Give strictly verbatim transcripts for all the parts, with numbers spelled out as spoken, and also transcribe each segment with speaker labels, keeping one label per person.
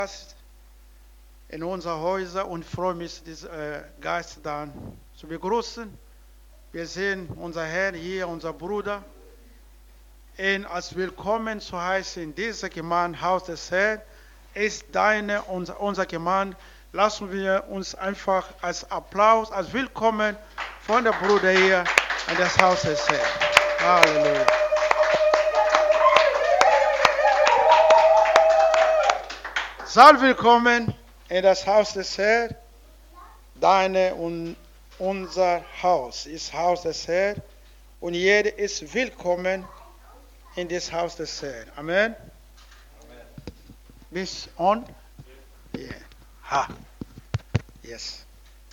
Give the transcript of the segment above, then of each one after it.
Speaker 1: Gast in unser Häuser und freue mich, diesen äh, Geist dann zu begrüßen. Wir sehen unser Herr hier, unser Bruder, ihn als willkommen zu heißen in dieser Gemeinde, Haus des Herrn, ist deine, unser, unser Gemeinde. Lassen wir uns einfach als Applaus, als Willkommen von der Bruder hier an das Haus des Herrn. Halleluja. Sei willkommen in das Haus des Herrn. Deine und unser Haus ist Haus des Herrn. Und jeder ist willkommen in das Haus des Herrn. Amen. Amen. Bis on? Yeah. Ha. Yes.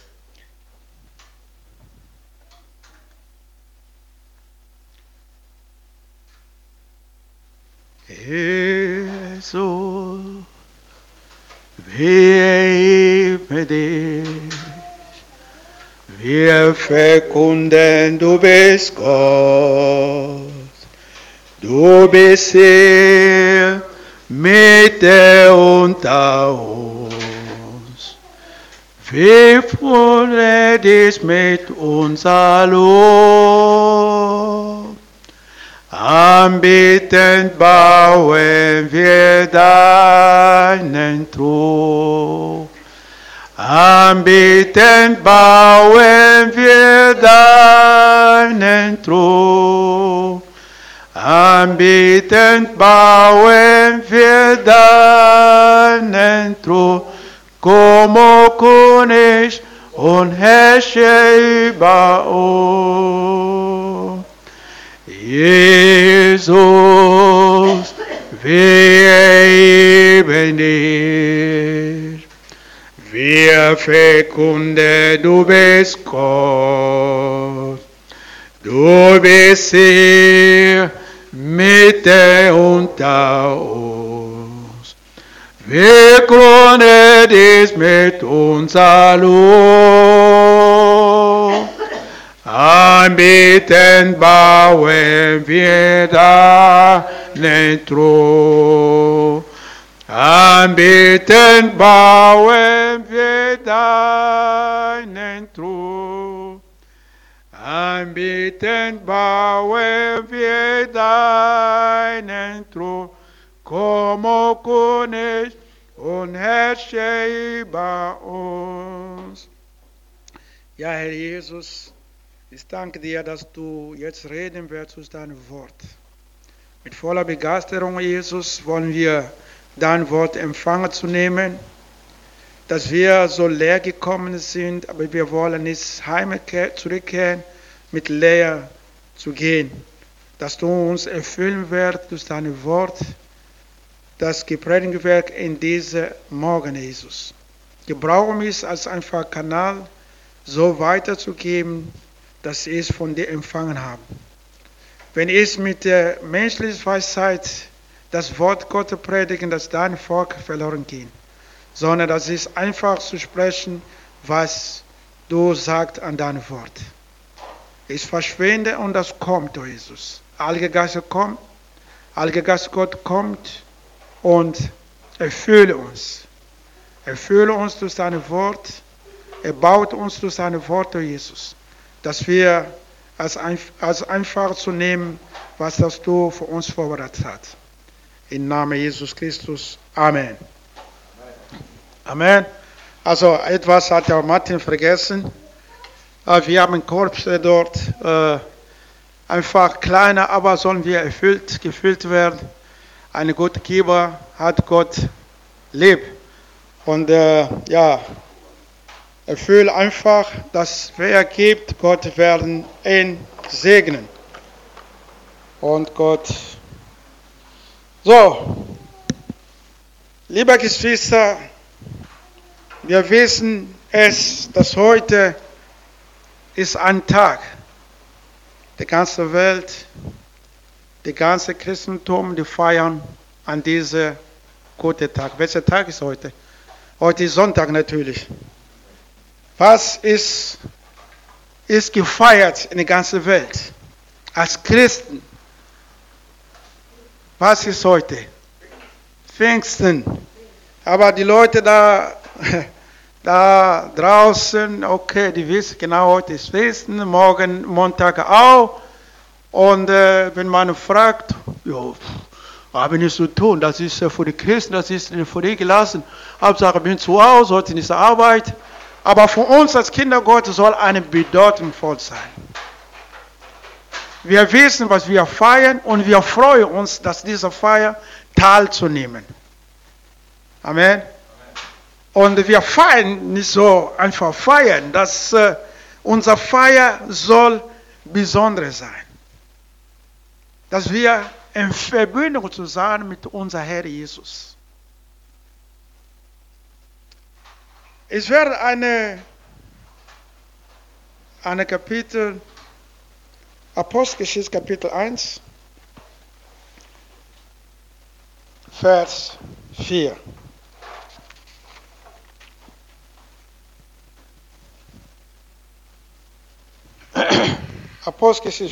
Speaker 1: Jesus. Wir lieben dich, wir verkünden, du bist Gott, du bist hier mitten unter uns. Wir freuen dich mit unser Lob. Anbetend bauen wir deinen Thron. Anbetend bauen wir deinen Thron. Anbetend bauen wir deinen Thron. Como König und herrsche über uns. Jesus, wir lieben dich. Wir verkünden, du bist Gott. Du bist hier mitten unter uns. Wir krönen dich mit unser Lob. Anbetend bauen wir deinen Thron. Anbetend bauen wir deinen Thron. Anbetend bauen wir deinen Thron. Como König und herrsche über uns. Ja, Herr Jesus, ich danke dir, dass du jetzt reden wirst durch dein Wort. Mit voller Begeisterung, Jesus, wollen wir dein Wort empfangen zu nehmen, dass wir so leer gekommen sind, aber wir wollen nicht heim zurückkehren, mit leer zu gehen. Dass du uns erfüllen wirst durch dein Wort, das gepredigt wird in diesem Morgen, Jesus. Gebrauche mich als einfach Kanal, so weiterzugeben, dass sie es von dir empfangen haben. Wenn ich mit der menschlichen Weisheit das Wort Gottes predigen, dass dein Volk verloren geht, sondern das ist einfach zu sprechen, was du sagst an deinem Wort. Ich verschwinde und das kommt, oh Jesus. Heiliger Geist kommt, Heiliger Geist Gott kommt und erfülle uns. Erfülle uns durch dein Wort, er baut uns durch dein Wort, oh Jesus, dass wir als, ein, als einfach zu nehmen, was das du für uns vorbereitet hast. Im Namen Jesus Christus. Amen. Amen. Also etwas hat der Martin vergessen. Wir haben Korpse dort, äh, einfach kleiner, aber sollen wir erfüllt, gefüllt werden. Ein guter Geber hat Gott lieb. Und äh, ja, erfülle einfach, dass wer gibt, Gott werden ihn segnen. Und Gott. So, liebe Geschwister, wir wissen es, dass heute ist ein Tag. Die ganze Welt, die ganze Christentum, die feiern an diesem guten Tag. Welcher Tag ist heute? Heute ist Sonntag natürlich. Was ist, ist gefeiert in der ganzen Welt? Als Christen. Was ist heute? Pfingsten. Aber die Leute da, da draußen, okay, die wissen genau, heute ist Pfingsten, morgen Montag auch. Und äh, wenn man fragt, ja, habe nichts zu tun, das ist für die Christen, das ist für die gelassen. Hauptsache, ich bin zu Hause, heute ist Arbeit. Aber für uns als Kinder Gottes soll eine Bedeutung voll sein. Wir wissen, was wir feiern und wir freuen uns, dass dieser Feier teilzunehmen. Amen. Und wir feiern nicht so einfach feiern, dass äh, unser Feier soll besonders sein. Dass wir in Verbindung zu sein mit unserem Herr Jesus. Es wird eine, eine Kapitel, Apostelgeschichte Kapitel eins, Vers vier. Apostelgeschichte.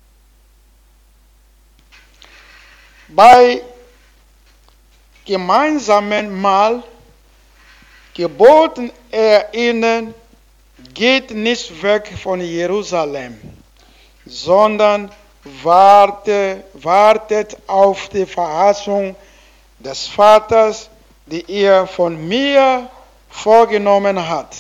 Speaker 1: Bei gemeinsamen Mahl geboten er ihnen, geht nicht weg von Jerusalem, sondern warte, wartet auf die Verheißung des Vaters, die er von mir vorgenommen hat.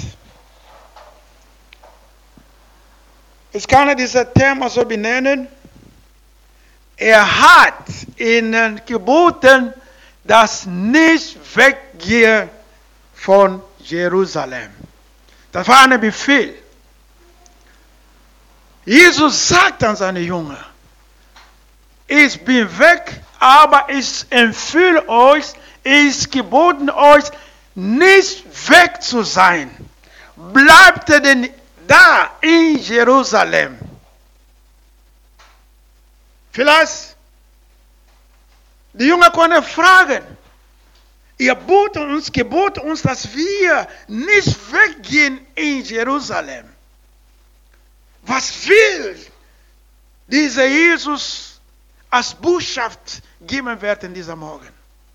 Speaker 1: Ich kann dieses Thema so benennen. Er hat ihnen geboten, dass nicht weggehen von Jerusalem. Das war ein Befehl. Jesus sagt an seine Jünger, ich bin weg, aber ich empfehle euch, ich geboten euch, nicht weg zu sein. Bleibt denn da in Jerusalem. Vielleicht, die Jünger können fragen, ihr bot uns, gebot uns, dass wir nicht weggehen in Jerusalem. Was will dieser Jesus als Botschaft geben werden dieser Morgen?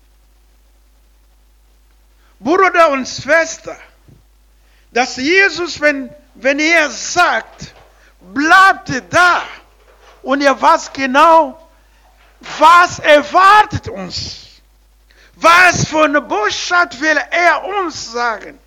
Speaker 1: Bruder und Schwester, dass Jesus, wenn, wenn er sagt, bleibt da, und er weiß genau, was erwartet uns. Was für eine Botschaft will er uns sagen?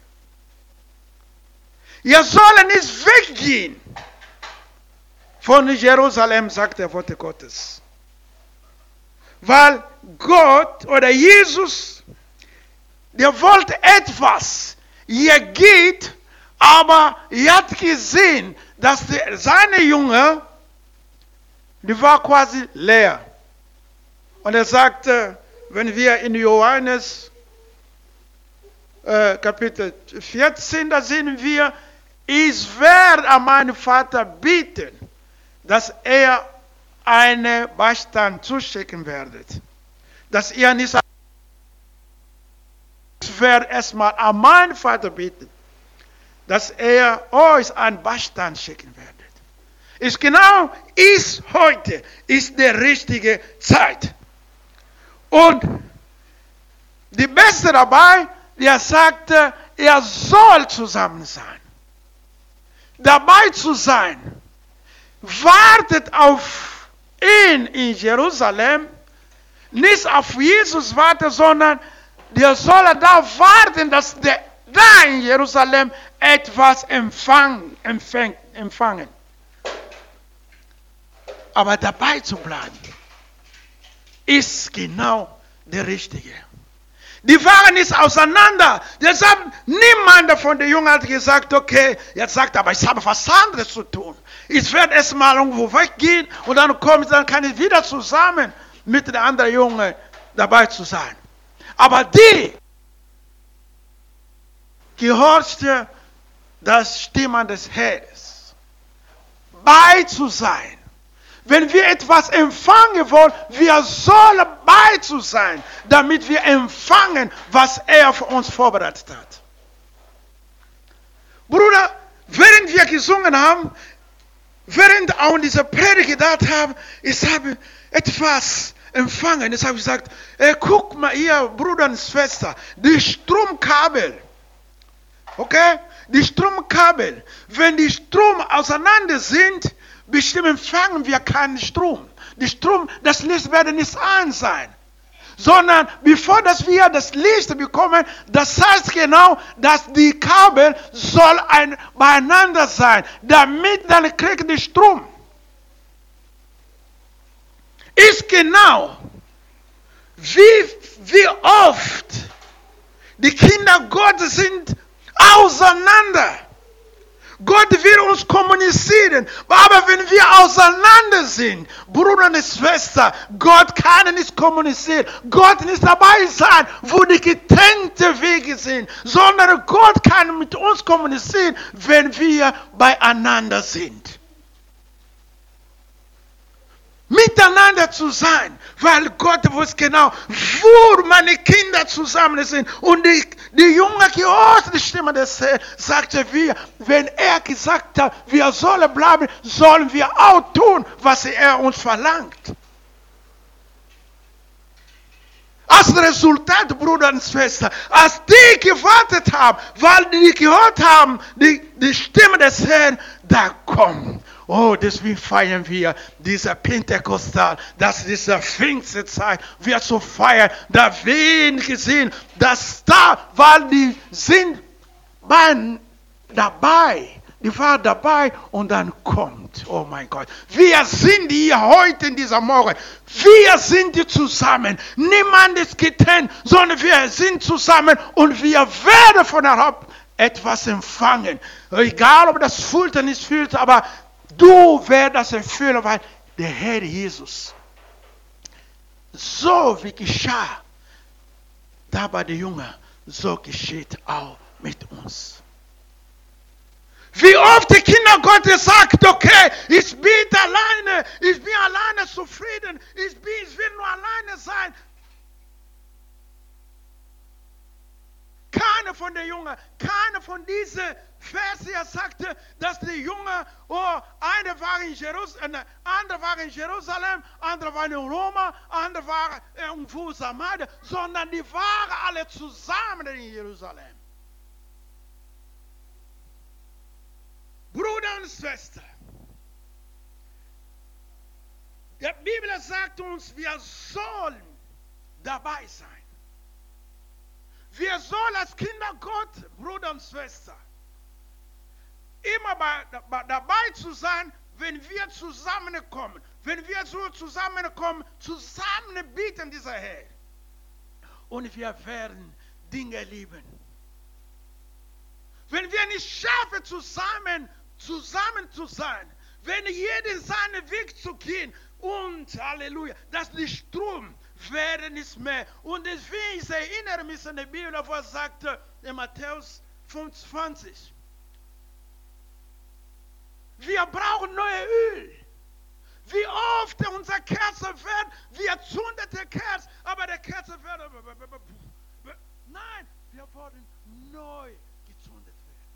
Speaker 1: Ihr sollt nicht weggehen von Jerusalem, sagt der Wort Gottes. Weil Gott oder Jesus, der wollte etwas. Er geht, aber er hat gesehen, dass die, seine Jünger, die war quasi leer. Und er sagte, wenn wir in Johannes äh, Kapitel vierzehn, da sehen wir, ich werde an meinen Vater bitten, dass er einen Beistand zuschicken werdet. Dass ihr nicht sagt, ich werde erstmal an meinen Vater bitten, dass er euch einen Beistand schicken werdet. Ist genau, ist heute, ist die richtige Zeit. Und die Beste dabei, der sagte, er soll zusammen sein. Dabei zu sein. Wartet auf ihn in Jerusalem. Nicht auf Jesus warten, sondern der soll da warten, dass der da in Jerusalem etwas empfang, empfängt, empfangen. Aber dabei zu bleiben, ist genau der Richtige. Die waren nicht auseinander. Deshalb, niemand von den Jungen hat gesagt, okay, jetzt sagt er, aber ich habe was anderes zu tun. Ich werde erst mal irgendwo weggehen und dann komme ich, dann kann ich wieder zusammen mit den anderen Jungen dabei zu sein. Aber die gehorchte das Stimmen des Herrn. Bei zu sein. Wenn wir etwas empfangen wollen, wir sollen bei zu sein, damit wir empfangen, was er für uns vorbereitet hat. Bruder, während wir gesungen haben, während auch diese Predigt gedacht haben, ich habe etwas empfangen. Jetzt habe ich gesagt, ey, guck mal hier, Bruder und Schwester, die Stromkabel, okay, die Stromkabel, wenn die Strom auseinander sind, bestimmt empfangen wir keinen Strom. Die Strom, das Licht wird nicht an sein. Sondern bevor dass wir das Licht bekommen, das heißt genau, dass die Kabel soll ein, beieinander sein, damit dann kriegt die Strom. Ist genau, wie, wie oft die Kinder Gottes sind auseinander. Gott will uns kommunizieren, aber wenn wir auseinander sind, Bruder und Schwester, Gott kann nicht kommunizieren. Gott nicht dabei sein, wo die getrennten Wege sind, sondern Gott kann mit uns kommunizieren, wenn wir beieinander sind. Miteinander zu sein, weil Gott wusste genau, wo meine Kinder zusammen sind. Und die, die Junge gehört die Stimme des Herrn, sagte wir, wenn er gesagt hat, wir sollen bleiben, sollen wir auch tun, was er uns verlangt. Als Resultat, Bruder und Schwester, als die gewartet haben, weil die gehört haben, die, die Stimme des Herrn, da kommt. Oh, deswegen feiern wir dieser Pentekostal, dass diese Pfingstzeit wir zu feiern, da wenige sind, dass da, weil die sind bei, dabei, die war dabei und dann kommt, oh mein Gott, wir sind hier heute in dieser Morgen, wir sind hier zusammen, niemand ist getrennt, sondern wir sind zusammen und wir werden von der Haupt etwas empfangen, egal ob das fühlt oder nicht fühlt, aber du wirst das erfüllen, weil der Herr Jesus, so wie geschah, da bei den Jüngern, so geschieht auch mit uns. Wie oft die Kinder Gottes sagt, okay, ich bin alleine, ich bin alleine zufrieden, ich, bin, ich will nur alleine sein. Keiner von den Jüngern, keiner von diesen Versen sagte, dass die Jünger, oh, einer war in Jerusalem, andere war in Jerusalem, andere war in Roma, andere war irgendwo Samaria, sondern die waren alle zusammen in Jerusalem. Bruder und Schwester, die Bibel sagt uns, wir sollen dabei sein. Wir sollen als Kinder Gott, Bruder und Schwester, immer bei, bei, dabei zu sein, wenn wir zusammenkommen. Wenn wir so zusammenkommen, zusammen bieten dieser Herr. Und wir werden Dinge lieben. Wenn wir nicht schaffen, zusammen, zusammen zu sein, wenn jeder seinen Weg zu gehen und, Halleluja, dass die Strom wäre nicht mehr. Und deswegen, ich erinnere mich an die Bibel, wo er sagte, in Matthäus fünfundzwanzig, wir brauchen neue Öl. Wie oft unser Kerze wird, wir zündete Kerze, aber der Kerze wird, nein, wir wollen neu gezündet werden.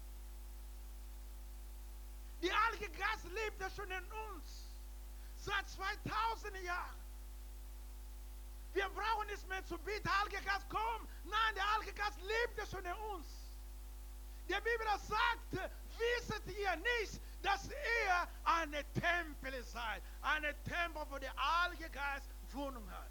Speaker 1: Die Heilige Geist lebt ja schon in uns, seit zweitausend Jahren. Wir brauchen nicht mehr zu beten, Heiliger Geist, komm. Nein, der Heilige Geist lebt ja schon in uns. Die Bibel sagt, wisset ihr nicht, dass ihr eine Tempel seid. Eine Tempel, wo der Heilige Geist Wohnung hat.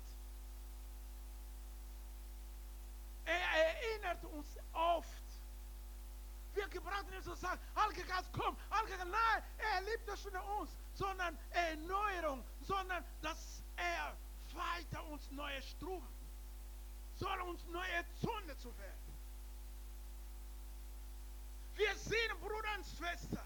Speaker 1: Er erinnert uns oft. Wir gebrauchen nicht zu sagen, Heiliger Geist, komm. Heiliger Geist, nein, er liebt ja schon in uns. Sondern Erneuerung, sondern dass er weiter uns neue Strom, soll uns neue Zunde zu werden. Wir sehen, Bruder und Schwester,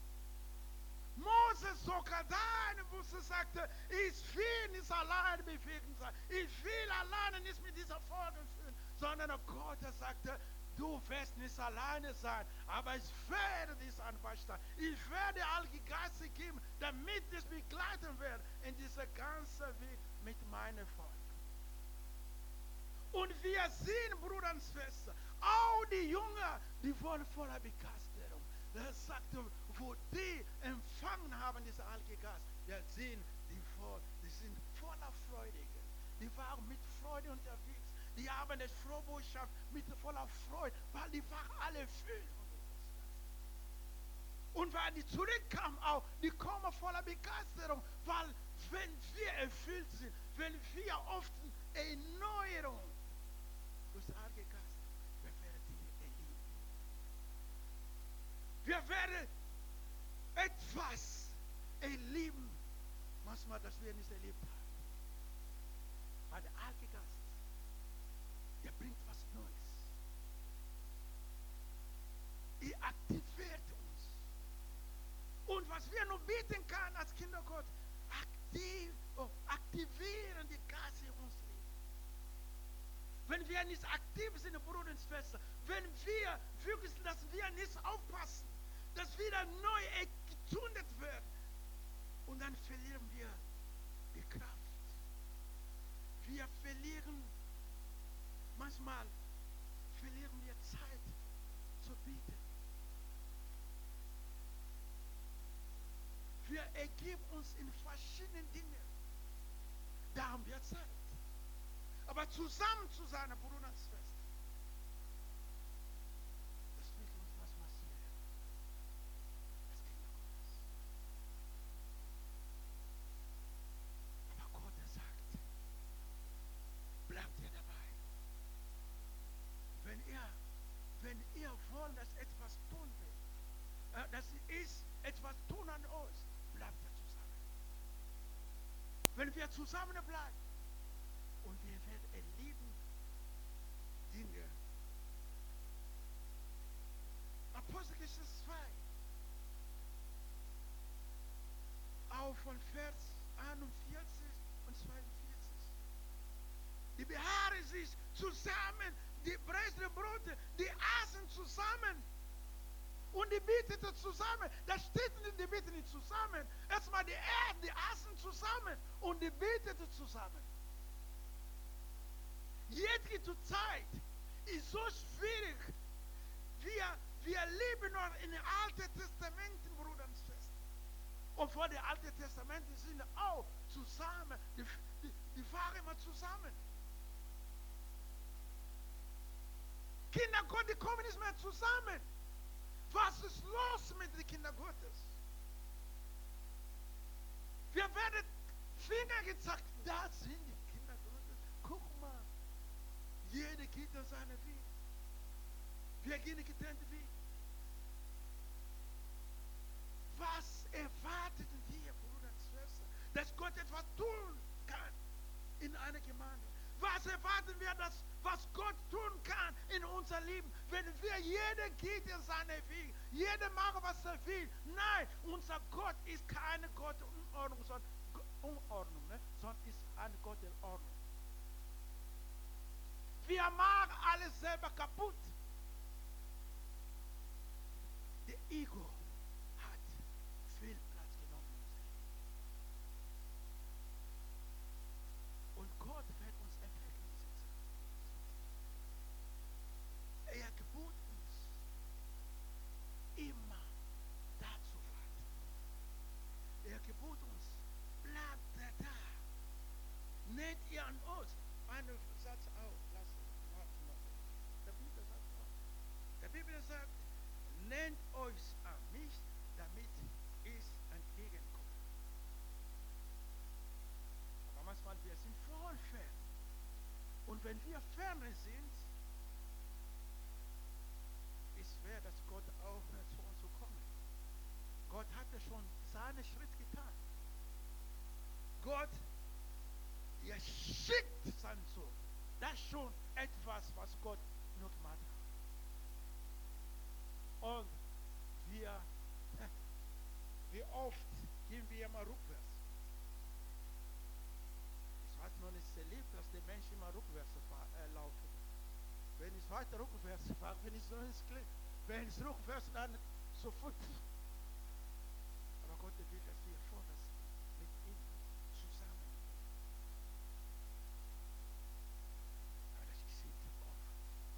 Speaker 1: Moses sogar da, wo sie sagte, ich will nicht alleine bewegen sein, ich will alleine nicht mit dieser Folge führen, sondern Gott sagte, du wirst nicht alleine sein, aber ich werde dich anbeistand. Ich werde alle Geister geben, damit ich begleiten werde in dieser ganzen Weg mit meinem Volk. Und wir sehen, Bruder und Schwester, auch die Jünger, die wollen voller Begeisterung. Er sagte, wo die empfangen haben, dieser Heilige Geist, wir sehen, die, voll, die
Speaker 2: sind voller Freude. Die waren mit Freude unterwegs. Die haben die Frohbotschaft mit voller Freude, weil die waren alle erfüllt. Und weil die zurückkamen auch, die kommen voller Begeisterung, weil wenn wir erfüllt sind, wenn wir oft Erneuerung durch den Heiligen Geist, wir werden Dinge erleben. Wir werden etwas erleben, manchmal, das wir nicht erlebt haben. Weil der Heilige Geist, der bringt was Neues. Er aktiviert uns. Und was wir nur bieten können als Kinder Gott, aktiv, oh, aktivieren die Geist in uns Leben. Wenn wir nicht aktiv sind, Brüder und Schwestern, wenn wir wirklich, dass wir nicht aufpassen, dass wieder neu gezündet wird, und dann verlieren wir die Kraft. Wir verlieren, manchmal verlieren wir Zeit zu bieten. Wir ergeben uns in verschiedenen Dingen. Da haben wir Zeit. Aber zusammen zu sein, Bruder und Schwester, das fällt uns manchmal schwer. Das Kinder Gottes. Aber Gott, er sagt, bleibt ihr dabei. Wenn ihr, wenn ihr wollt, dass etwas tun will, äh, dass ist etwas tun an uns, bleibt ihr zusammen. Wenn wir zusammen bleiben und wir werden erleben Dinge. Apostelgeschichte zwei, auch von Vers einundvierzig und zweiundvierzig. Die beharren sich zusammen, die brechen Brote, die aßen zusammen. Und die beteten zusammen. Das steht nicht, die beteten nicht zusammen. Erstmal die Erden, die aßen zusammen. Und die beteten zusammen. Jetzige Zeit ist so schwierig. Wir, wir leben noch in den Alten Testamenten, Brüder und Schwestern. Und vor dem Alten Testament sind auch zusammen. Die, die, die waren immer zusammen. Kinder Gottes, die kommen nicht mehr zusammen. Was ist los mit den Kindern Gottes? Wir werden Finger gezeigt, da sind die Kinder Gottes. Guck mal, jeder geht in seinen Weg. Wir gehen getrennte Weg. Was erwartet wir, Bruder und Schwester, dass Gott etwas tun kann in einer Gemeinde? Was erwarten wir, dass, was Gott tun kann in unser Leben, wenn wir, jeder geht in seinen Weg, jeder macht, was er will. Nein, unser Gott ist keine Gott der Unordnung, sondern, Unordnung, ne? sondern ist ein Gott der Ordnung. Wir machen alles selber kaputt. Der Ego hat viel Platz genommen in unserem Leben. Und Gott wird uns entwickeln. Er gebot uns, immer da zu warten. Er gebot uns, bleibt da. Nennt ihr an uns. Einen Satz auch. Lass warten noch. Der Bibel sagt auch. Der Bibel sagt, nennt euch an mich, damit ich entgegenkomme. Aber manchmal, wir sind voll fern. Und wenn wir fern sind, ist schwer, dass Gott auch zu uns kommt. Gott hatte schon seinen Schritt getan. Gott, er schickt seinen Sohn. Das ist schon etwas, was Gott nur gemacht hat. Und wir, wie oft gehen wir immer rückwärts. Ich habe noch nicht erlebt, dass die Menschen immer rückwärts laufen. Wenn ich weiter rückwärts fahre, bin ich so ins Glück. Wenn ich rückwärts, dann sofort. Aber Gott will, dass wir vorwärts mit ihm zusammen. Aber das geschieht oft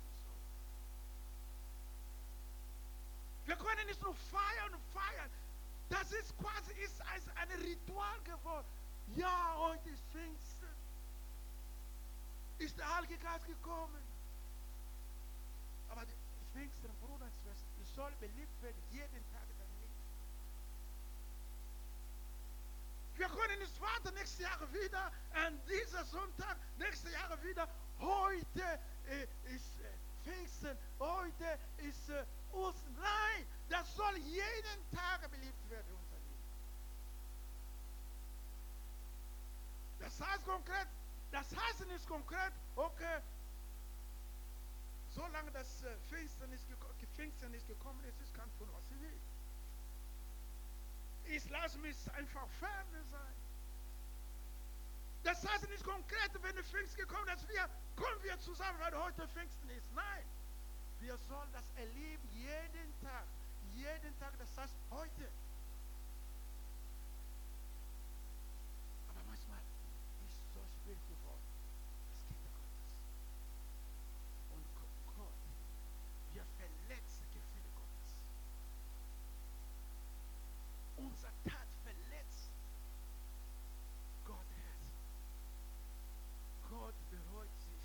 Speaker 2: so. Wir können nicht nur feiern und feiern. Das ist quasi ist als ein Ritual geworden. Ja, heute ist Pfingsten. Ist der Heilige Geist gekommen. Aber die Pfingsten, Bruder und Schwester, es soll belebt werden, jeden Tag in deinem Leben. Wir können nicht warten, nächstes Jahr wieder, an dieser Sonntag, nächstes Jahr wieder. Heute äh, ist äh, Pfingsten, heute ist äh, Ostern. Nein, das soll jeden Tag belebt werden, unser Leben. Das heißt konkret, das heißt nicht konkret, okay, solange das äh, Pfingsten, ist Pfingsten ist gekommen ist, ich kann tun, was ich will. Ich lasse mich einfach fern sein. Das heißt nicht konkret, wenn der Pfingsten gekommen ist, dass wir, kommen wir zusammen, weil heute Pfingsten ist. Nein, wir sollen das erleben jeden Tag. Jeden Tag, das heißt heute. Aber manchmal ist es so schwierig geworden, als Kinder Gottes. Und Gott, wir verletzen die Gefühle Gottes. Unser Tat verletzt Gott Herz. Gott bereut sich.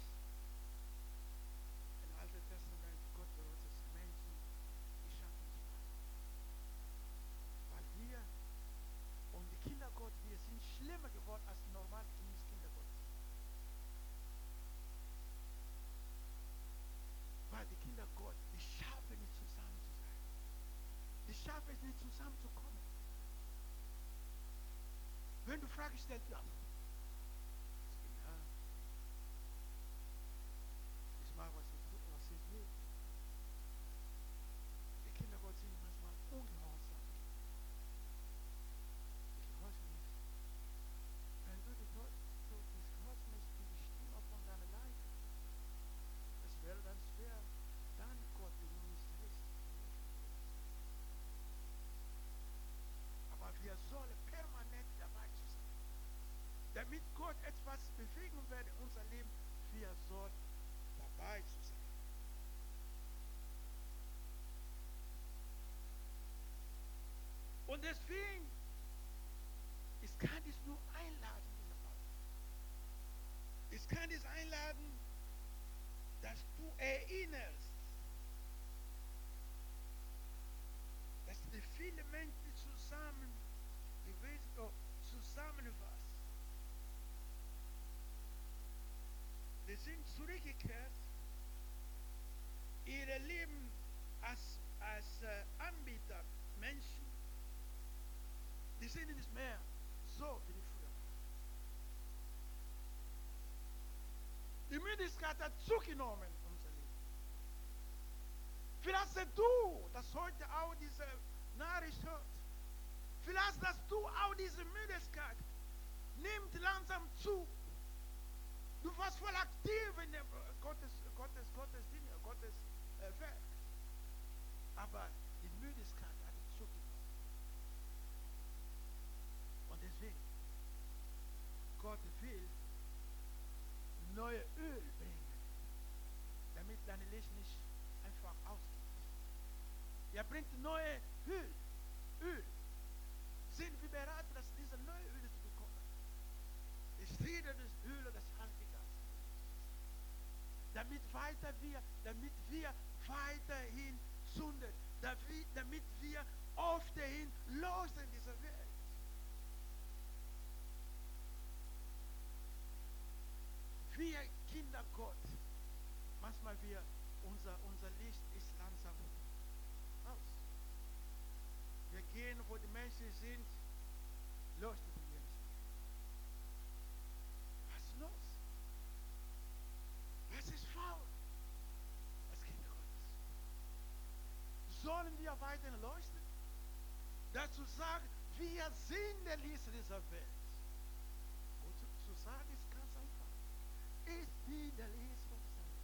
Speaker 2: Im Alten Testament, Gott bereut sich Menschen, die schaffen nicht mal. Weil wir und die Kinder Gottes, wir sind schlimmer geworden als normal Kinder Gottes. Weil die Kinder Gottes, die schaffen nicht zusammen zu sein. Die schaffen es nicht zusammen zu kommen. Wenn du Fragen stellst, ja, ja, ich mache was ich, was ich will. Die Kinder Gottes sind manchmal ungehorsam. Ich gehorche nicht. Wenn du die Gott, du gehorchst nicht in die Stimme von deiner Leitung, es wäre dann schwer, dann Gott, wenn du nicht willst. Aber wir sollen permanent dabei zu sein. Damit Gott etwas bewegen wird in unser Leben, wir sollen dabei zu sein. Und deswegen, ich kann dich nur einladen, lieber Vater. Ich kann dich einladen, dass du erinnerst, dass die vielen Menschen zusammen gewesen, oh, zusammen waren. Die sind zurückgekehrt, ihre Leben als, als äh, Anbieter, Menschen, die sind nicht mehr so wie die früher. Die Müdigkeit hat zugenommen in unser Leben. Vielleicht dass du, das heute auch diese Nachricht hört, vielleicht dass du auch diese Müdigkeit nimmt langsam zu. Du warst voll aktiv in der Gottes, Gottes, Gottes Dinge, Gottes äh, Werk. Aber die Müdigkeit hat dich zugenommen. Und deswegen, Gott will neue Öl bringen, damit deine Licht nicht einfach ausgeht. Er bringt neue Öl. Öl. Sind wir bereit, dass diese neue Öl zu bekommen? Ich rede das Öl des Heiligen Geistes. Damit weiter wir, damit wir weiterhin zünden, damit wir aufstehen, leuchten in dieser Welt. Wir Kinder Gott, manchmal wir, unser, unser Licht ist langsam aus. Wir gehen, wo die Menschen sind, leuchtet wir nicht. Was ist los? Was ist faul? Als Kinder Gottes. Sollen wir weiter leuchten? Dazu sagen, wir sind der Licht dieser Welt. Und zu, zu sagen ist ganz einfach. Ich bin der Licht von dieser Welt.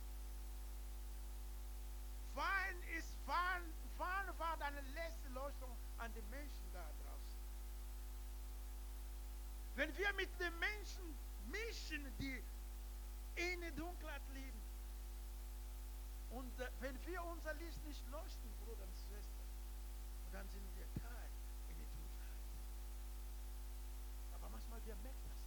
Speaker 2: Wann, ist, wann, wann war deine letzte Leuchtung an den Menschen da draußen? Wenn wir mit den Menschen mischen, die in der Dunkelheit leben, und äh, wenn wir unser Licht nicht leuchten, Bruder und Schwester, dann sind wir Teil in der Dunkelheit. Aber manchmal wir merken das.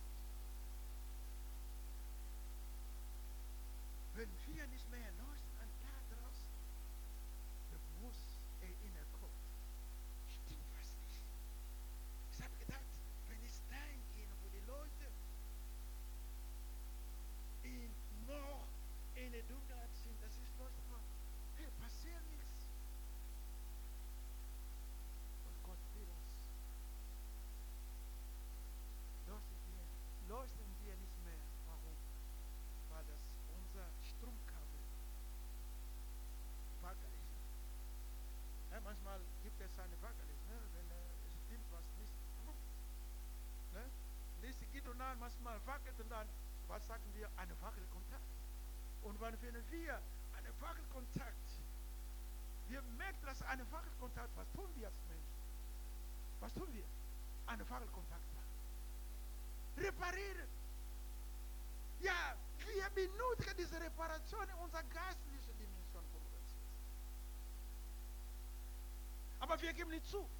Speaker 2: eine Fackel ist, ne? Wenn äh, es stimmt was nicht. Ne? Licht geht und dann manchmal wackelt und dann, was sagen wir, eine Wackelkontakt. Und wenn wir einen Wackelkontakt, wir merken, dass eine Wackelkontakt, was tun wir als Menschen? Was tun wir? Eine Wackelkontakt machen. Reparieren. Ja, wir benötigen diese Reparation in unserer geistlichen Dimension. Aber wir geben nicht zu.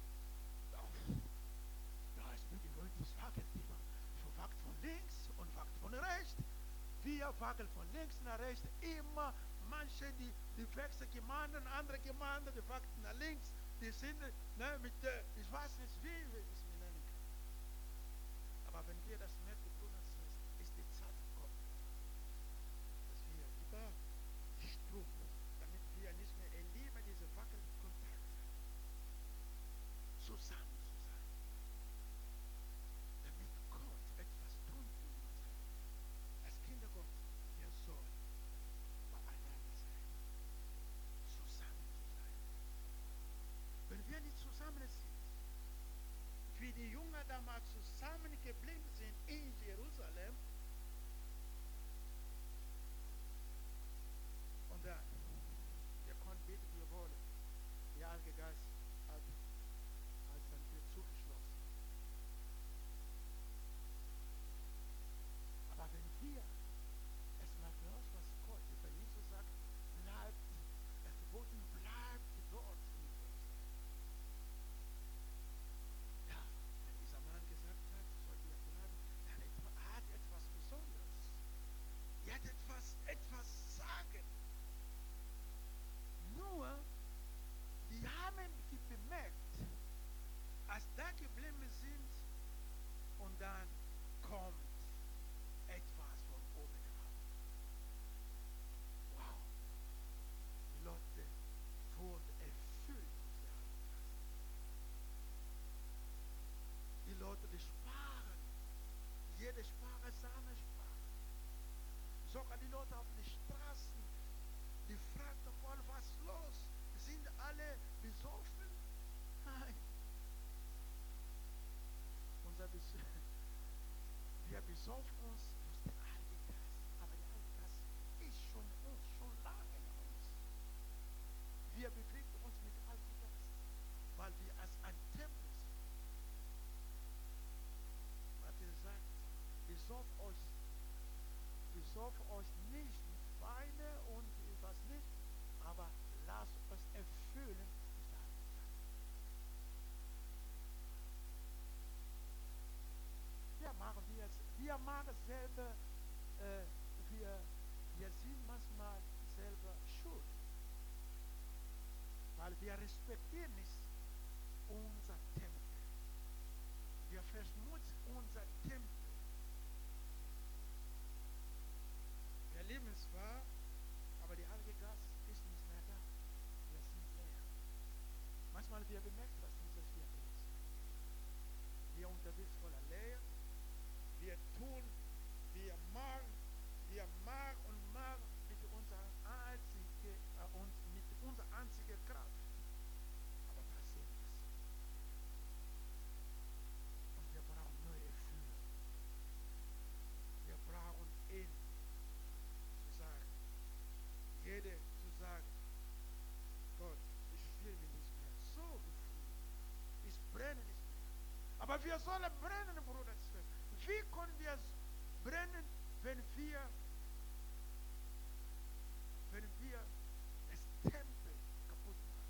Speaker 2: Ja, es möge Leute, das wackelt immer. So wackelt von links und wackelt von rechts. Wir wackeln von links nach rechts. Immer manche, die, die wechseln Gemeinden, andere Gemeinden, die wackeln nach links. Die sind ne, mit der, ich weiß nicht, wie wir es nennen können. Aber wenn wir das merken, Bruder, ist die Zeit gekommen, dass wir lieber die Strom, damit wir nicht mehr erleben, diese wackelnden Kontakte, zusammen zu sein. Damit Gott etwas tun will in unserem Leben. Als Kinder Gottes, wir sollen beieinander sein. Zusammen zu sein. Wenn wir nicht zusammen sind, wie die Jünger damals zusammen geblieben sind in Jerusalem, und dann, wir können beten, wie wir wollen. Der Heilige Geist hat als ein Tür zugeschlossen. Aber wenn wir erstmal gehört, was Gott über Jesus sagt, bleibt, er verboten bleibt dort mit uns. Ja, wenn dieser Mann gesagt hat, soll wir bleiben, dann hat er etwas Besonderes. Er hat etwas, etwas sagen. Nur, die haben bemerkt, als da geblieben sind, und dann kommt etwas von oben herab. Wow. Die Leute wurden erfüllt mit der Heiligen Geist. Die Leute, die sprachen, jede Sprache seine Sprache. Sogar die Leute auf den Straßen, die fragten voll, was ist los? Sind alle besoffen? Nein. Unser Bes wir besoffen uns durch den Heiligen Geist. Aber der Heilige Geist ist schon uns, schon lange in uns. Wir bewegen uns mit dem Heiligen Geist, weil wir als ein Tempel sind. Martin sagt, besoff euch, besoff euch nicht mit Weine und was nicht, aber lasst euch erfüllen mit der Heiligen Geist. Wir machen wir, wir machen selber, äh, wir, wir sind manchmal selber schuld. Weil wir respektieren nicht unser Tempel. Wir verschmutzen unser Tempel. Wir leben zwar, aber der Heilige Geist ist nicht mehr da. Wir sind leer. Manchmal wir bemerken das nicht, dass wir leer sind. Wir unterwegs voller Leer. Wir tun, wir machen, wir machen und machen mit unserer einzigen äh, und mit unserer einzigen Kraft. Aber passiert nichts. Und wir brauchen neue Erfüllung. Wir brauchen ihn zu sagen. Jeder zu sagen, Gott, ich fühle mich nicht mehr so wie früher. Ich brenne nicht mehr. Aber wir sollen brennen, Bruder und Schwester. Wie können wir brennen, wenn wir, wenn wir das Tempel kaputt machen?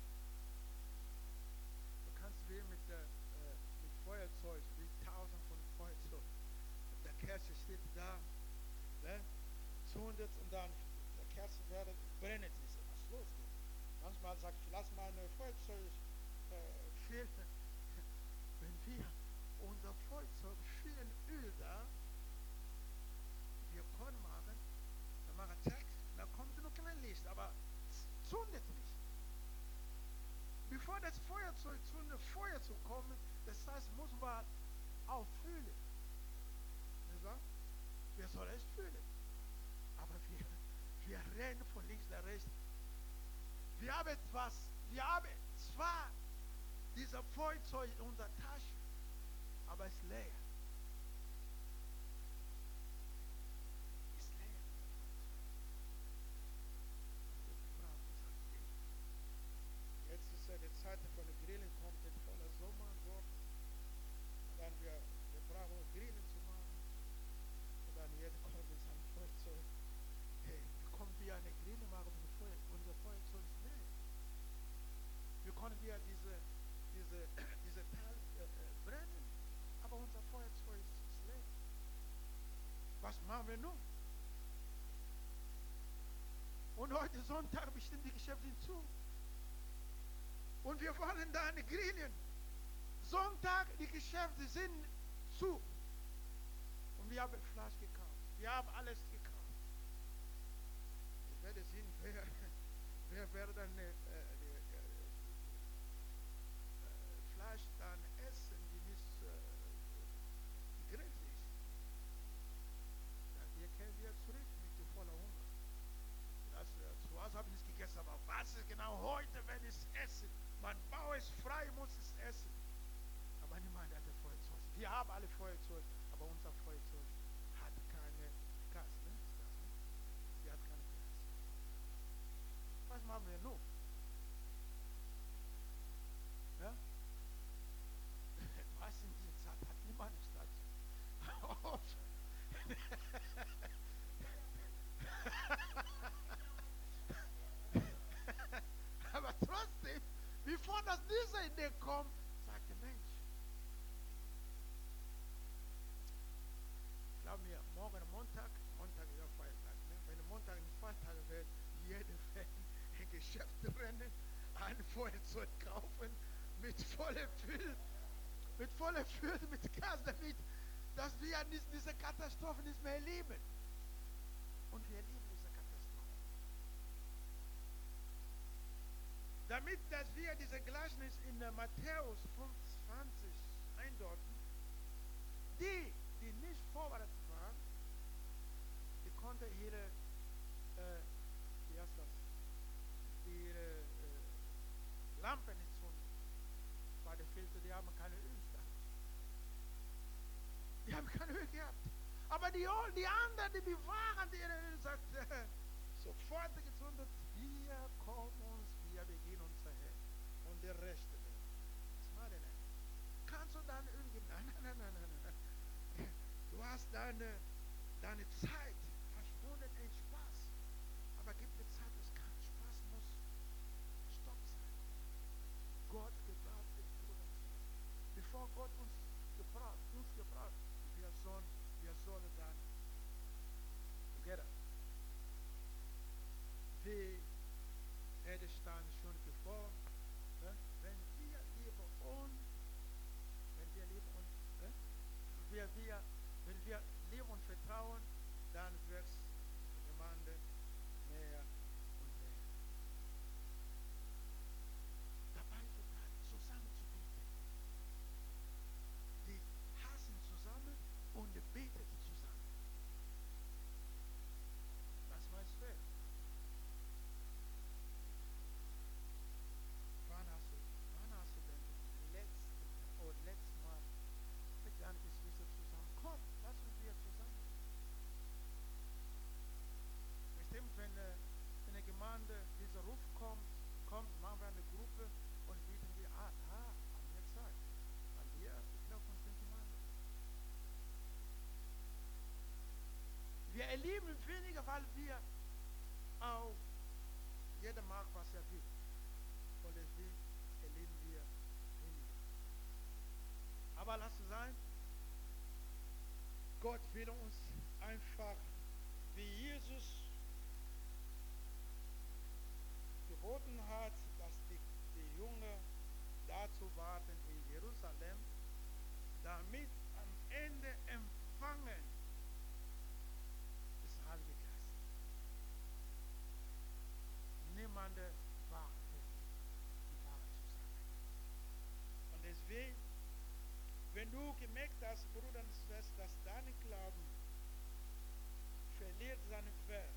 Speaker 2: Du kannst wie mit, äh, mit Feuerzeug, wie tausend von Feuerzeug. Der Kerze steht da, ne? Zündet und dann der Kerze wird brennt ist. Was ist los? Manchmal sagt ich, lass mal ein Feuerzeug äh, fehlen. Wenn wir unser Feuerzeug viel Öl da, wir können machen, dann machen wir zack, dann kommt noch kein Licht, aber zündet nicht. Bevor das Feuerzeug zündet, Feuer zu kommen, das heißt, muss man auch fühlen. Nicht wahr? Wir sollen es fühlen. Aber wir, wir rennen von links nach rechts. Wir haben etwas, wir haben zwar dieser Feuerzeug in unserer Tasche, aber es ist leer. Ist leer. Und die Frau sagt, hey, jetzt ist ja die Zeit von den Grillen, kommt jetzt voller Sommer dort. Und dann wir, wir brauchen Grillen zu machen. Und dann jeder kommt mit seinem Feuerzeug. Hey, wie kommen wir eine Grille machen, wenn Feuer, unser Feuerzeug ist leer? Wie können wir diese, diese, diese Teil äh, äh, brennen, aber unser Feuerzeug ist leer? Was machen wir nun? Und heute Sonntag bestimmt die Geschäfte sind zu. Und wir wollen da eine Grillen. Sonntag, die Geschäfte sind zu. Und wir haben Fleisch gekauft. Wir haben alles gekauft. Ich werde sehen, wer, wer wird dann äh, die, äh, Fleisch dann essen, die nicht äh, gegrillt ist. Ja, wir kehren wieder zurück mit voller Hunger. Das, äh, zu Hause habe ich nicht gegessen, aber was ist genau heute, wenn ich es esse? Mein Bauch ist frei, muss es essen. Aber niemand hat ein Feuerzeug. Wir haben alle Feuerzeug, aber unser Feuerzeug hat keine Gas. Ne? Gas, ne? Sie hat keine Gas. Was machen wir nun? Ja? Du hast in dieser Zeit, hat niemand Stadt. Aber trotzdem, bevor das diese Idee kommt, sagt der Mensch, glaub mir, morgen Montag, Montag ist ja Feiertag, ne? Wenn Montag ein Feiertag wird, jeder wird in Geschäfte rennen, ein Feuerzeug kaufen, mit voller Fülle, mit voller Fülle, mit Gas, damit, dass wir nicht, diese Katastrophe nicht mehr erleben. Und wir erleben diese Katastrophe. Damit, dass wir diese Gleichnis in Matthäus fünfundzwanzig eindeuten, die, die nicht vorbereitet waren, die konnten ihre, äh, wie heißt das, ihre äh, Lampe nicht zünden. Bei der Filter, die haben keine Öl gehabt. Die haben kein Öl gehabt. Aber die, die anderen, die bewahren ihre Öl, sagt äh, sofort gezündet, wir kommen uns, wir begehen unser Herr. Und der Rest, was war denn das? Kannst du dein Öl geben? Nein, nein, nein, nein, nein, nein. Du hast deine, deine Zeit verschwunden in Spaß. Aber gibt es Zeit, dass kein Spaß muss Stopp sein. Gott gebraucht den Bruder. Bevor Gott uns gebraucht, uns gebraucht, wir sollen, wir sollen dann together. Wie er stand schon bevor, ne? Wenn wir lieben und wenn wir lieben und ne? wir, wir, wenn wir lieben und vertrauen, dann wird die Gemeinde mehr und mehr. Dabei zu bleiben, zusammen zu beten. Die hassen zusammen und beten zusammen. Das war es fair. Wann hast du, wann hast du denn letzte oder letztes Mal gedacht, dass wir so zusammen kommen? Lassen wir zusammen. Bestimmt, wenn äh, in der Gemeinde dieser Ruf kommt, kommt, machen wir eine Gruppe und bieten wir, ah, da haben wir Zeit. Weil wir, ich glaube, uns sind Gemeinde. Wir erleben weniger, weil wir auch, jeder mag, was er will. Und deswegen erleben wir weniger. Aber lass es sein, Gott will uns einfach, wie Jesus geboten hat, dass die, die Jünger dazu warten in Jerusalem, damit am Ende empfangen des Heiligen Geistes. Niemand wartet, die Wahrheit zu sagen. Und deswegen, wenn du gemerkt hast, Bruder und Schwester, dass dein Glauben verliert seinen Wert,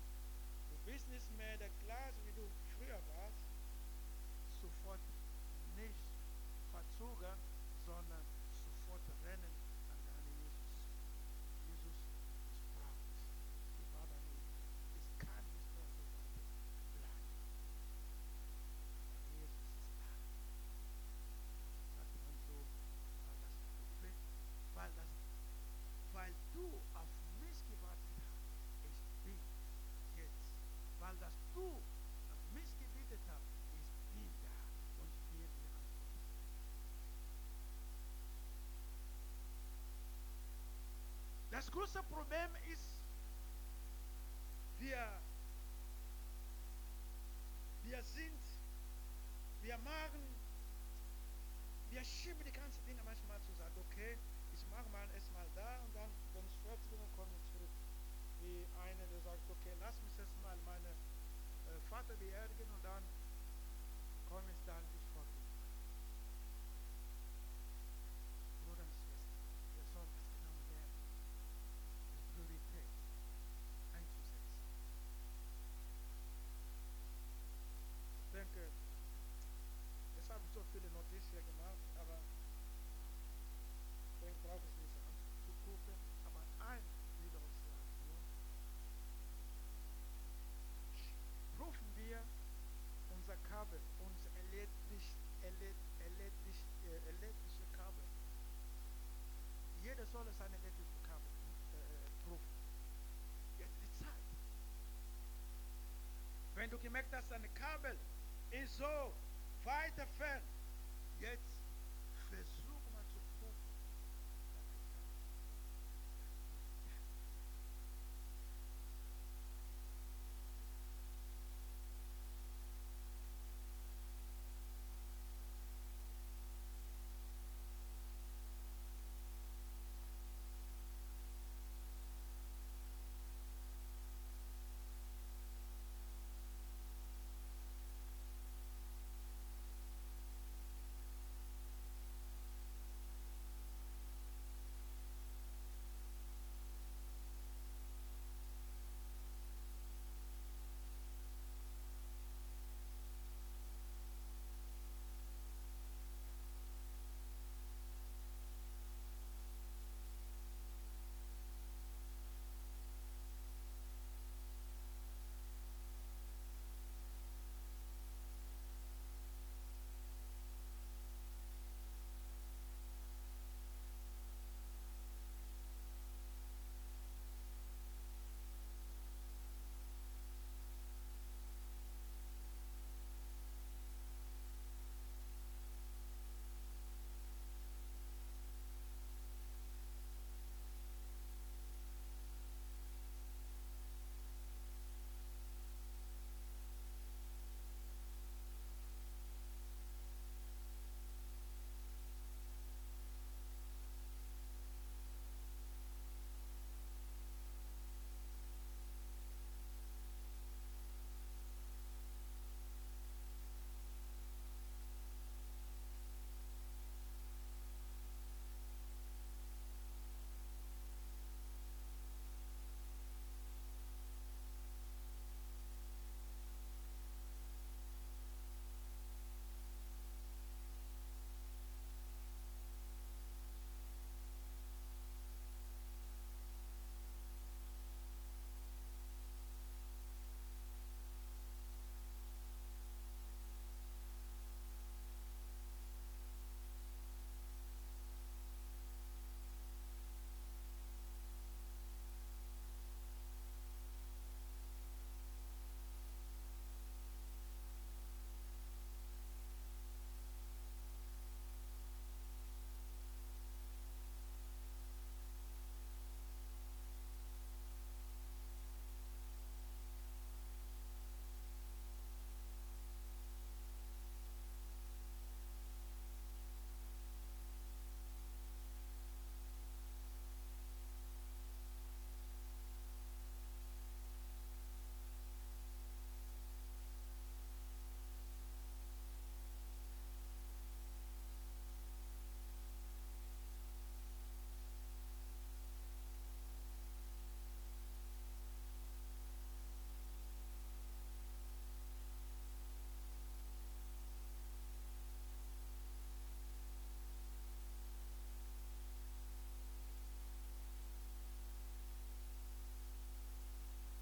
Speaker 2: du bist nicht mehr der gleiche, wie du früher warst, sofort Das größte Problem ist, wir, wir sind, wir machen, wir schieben die ganzen Dinge manchmal zu sagen, okay, ich mache mal erstmal da und dann, wenn ich fertig bin, dann komme ich zurück. Wie einer, der sagt, okay, lass mich erstmal meinen äh, Vater beerdigen und dann komme ich dann, ich folge ihm. Bruder und Schwester, wir sollen das genau lernen, die Priorität einzusetzen. Ich denke, es haben so viele Notizen gemacht, aber ich denke, brauche ich nicht anzugucken. Aber ein will euch sagen, nur, prüfen wir unser Kabel, unser elektrisch, elektrisch, äh, elektrische Kabel. Jeder soll sein elektrisches Kabel äh, prüfen. Jetzt die Zeit. Wenn du gemerkt hast, dein Kabel ist so weit entfernt, jetzt